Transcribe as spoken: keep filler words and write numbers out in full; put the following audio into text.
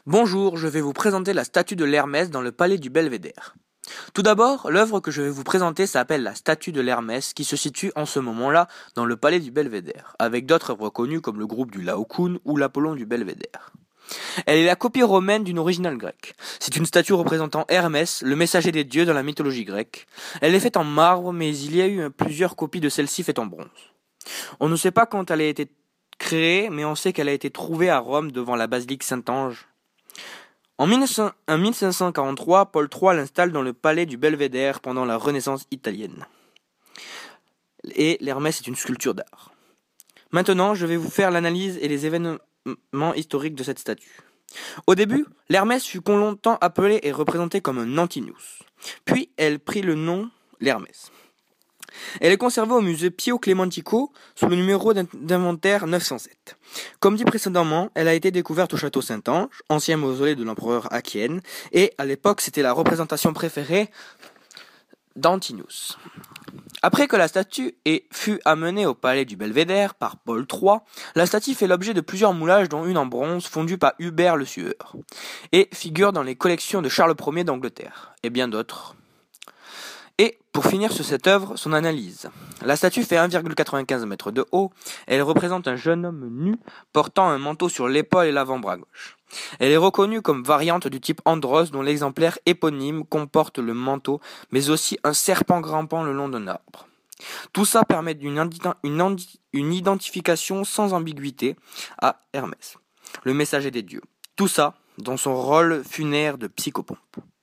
Bonjour, je vais vous présenter la statue de l'Hermès dans le palais du Belvédère. Tout d'abord, l'œuvre que je vais vous présenter s'appelle la statue de l'Hermès qui se situe en ce moment-là dans le palais du Belvédère, avec d'autres œuvres connues comme le groupe du Laocoon ou l'Apollon du Belvédère. Elle est la copie romaine d'une originale grecque. C'est une statue représentant Hermès, le messager des dieux dans la mythologie grecque. Elle est faite en marbre, mais il y a eu plusieurs copies de celle-ci faites en bronze. On ne sait pas quand elle a été créée, mais on sait qu'elle a été trouvée à Rome devant la basilique Saint-Ange. En mille cinq cent quarante-trois, Paul trois l'installe dans le palais du Belvédère pendant la Renaissance italienne. Et l'Hermès est une sculpture d'art. Maintenant, je vais vous faire l'analyse et les événements historiques de cette statue. Au début, l'Hermès fut longtemps appelée et représentée comme un Antinous. Puis, elle prit le nom l'Hermès. Elle est conservée au musée Pio Clementico sous le numéro d'inventaire neuf cent sept. Comme dit précédemment, elle a été découverte au château Saint-Ange, ancien mausolée de l'empereur Achéenne, et à l'époque c'était la représentation préférée d'Antinous. Après que la statue fut amenée au palais du Belvédère par Paul trois, la statue fait l'objet de plusieurs moulages dont une en bronze fondue par Hubert le Sueur, et figure dans les collections de Charles Ier d'Angleterre, et bien d'autres. Et, pour finir sur cette œuvre, son analyse. La statue fait un virgule quatre-vingt-quinze mètres de haut, elle représente un jeune homme nu, portant un manteau sur l'épaule et l'avant-bras gauche. Elle est reconnue comme variante du type Andros, dont l'exemplaire éponyme comporte le manteau, mais aussi un serpent grimpant le long d'un arbre. Tout ça permet une, une, une identification sans ambiguïté à Hermès, le messager des dieux. Tout ça dans son rôle funéraire de psychopompe.